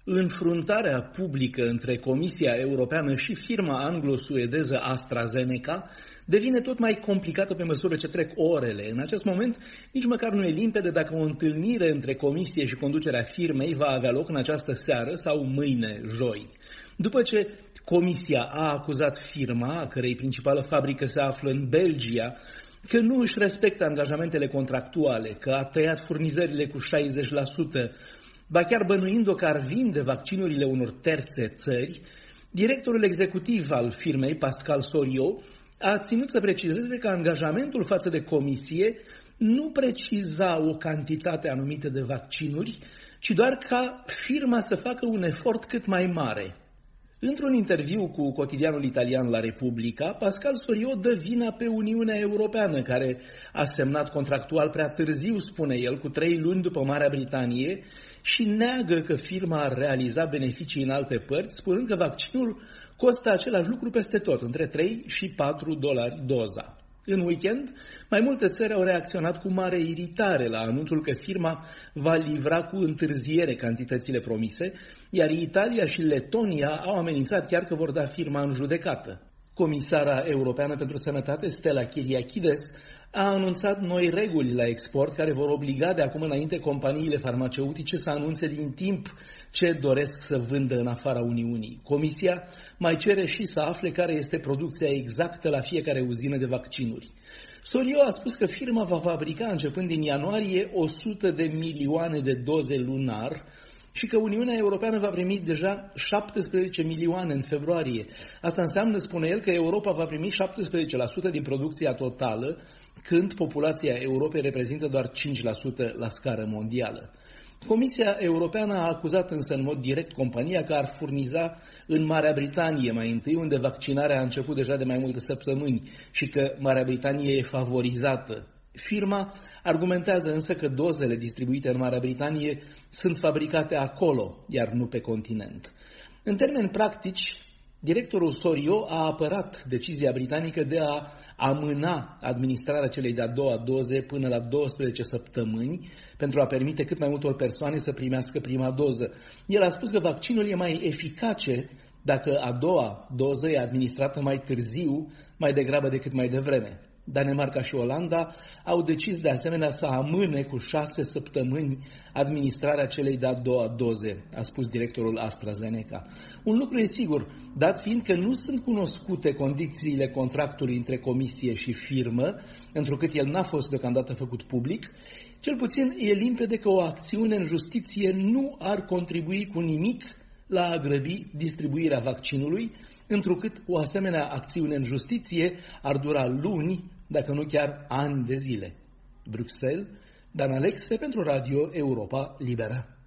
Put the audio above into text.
Înfruntarea publică între Comisia Europeană și firma anglo-suedeză AstraZeneca devine tot mai complicată pe măsură ce trec orele. În acest moment, nici măcar nu e limpede dacă o întâlnire între Comisie și conducerea firmei va avea loc în această seară sau mâine, joi. După ce Comisia a acuzat firma, a cărei principală fabrică se află în Belgia, că nu își respectă angajamentele contractuale, că a tăiat furnizările cu 60%, ba chiar bănuind-o că ar vinde vaccinurile unor terțe țări, directorul executiv al firmei, Pascal Soriot, a ținut să precizeze că angajamentul față de comisie nu preciza o cantitate anumită de vaccinuri, ci doar ca firma să facă un efort cât mai mare. Într-un interviu cu cotidianul italian La Repubblica, Pascal Soriot dă vina pe Uniunea Europeană, care a semnat contractual prea târziu, spune el, cu 3 luni după Marea Britanie, și neagă că firma ar realiza beneficii în alte părți, spunând că vaccinul costă același lucru peste tot, între 3 și 4 dolari doza. În weekend, mai multe țări au reacționat cu mare iritare la anunțul că firma va livra cu întârziere cantitățile promise, iar Italia și Letonia au amenințat chiar că vor da firma în judecată. Comisara Europeană pentru Sănătate, Stella Kyriakides, a anunțat noi reguli la export care vor obliga de acum înainte companiile farmaceutice să anunțe din timp ce doresc să vândă în afara Uniunii. Comisia mai cere și să afle care este producția exactă la fiecare uzină de vaccinuri. Soriot a spus că firma va fabrica începând din ianuarie 100 de milioane de doze lunar și că Uniunea Europeană va primi deja 17 milioane în februarie. Asta înseamnă, spune el, că Europa va primi 17% din producția totală, când populația Europei reprezintă doar 5% la scară mondială. Comisia Europeană a acuzat însă în mod direct compania că ar furniza în Marea Britanie mai întâi, unde vaccinarea a început deja de mai multe săptămâni și că Marea Britanie e favorizată. Firma argumentează însă că dozele distribuite în Marea Britanie sunt fabricate acolo, iar nu pe continent. În termeni practici, directorul Soriot a apărat decizia britanică de a amâna administrarea celei de-a doua doze până la 12 săptămâni pentru a permite cât mai multor persoane să primească prima doză. El a spus că vaccinul e mai eficace dacă a doua doză e administrată mai târziu, mai degrabă decât mai devreme. Danemarca și Olanda au decis de asemenea să amâne cu 6 săptămâni administrarea celei de-a doua doze, a spus directorul AstraZeneca. Un lucru e sigur, dat fiind că nu sunt cunoscute condițiile contractului între comisie și firmă, întrucât el n-a fost deocamdată făcut public, cel puțin e limpede că o acțiune în justiție nu ar contribui cu nimic la a grăbi distribuirea vaccinului, întrucât o asemenea acțiune în justiție ar dura luni, dacă nu chiar ani de zile. Bruxelles, Dan Alexe pentru Radio Europa Liberă.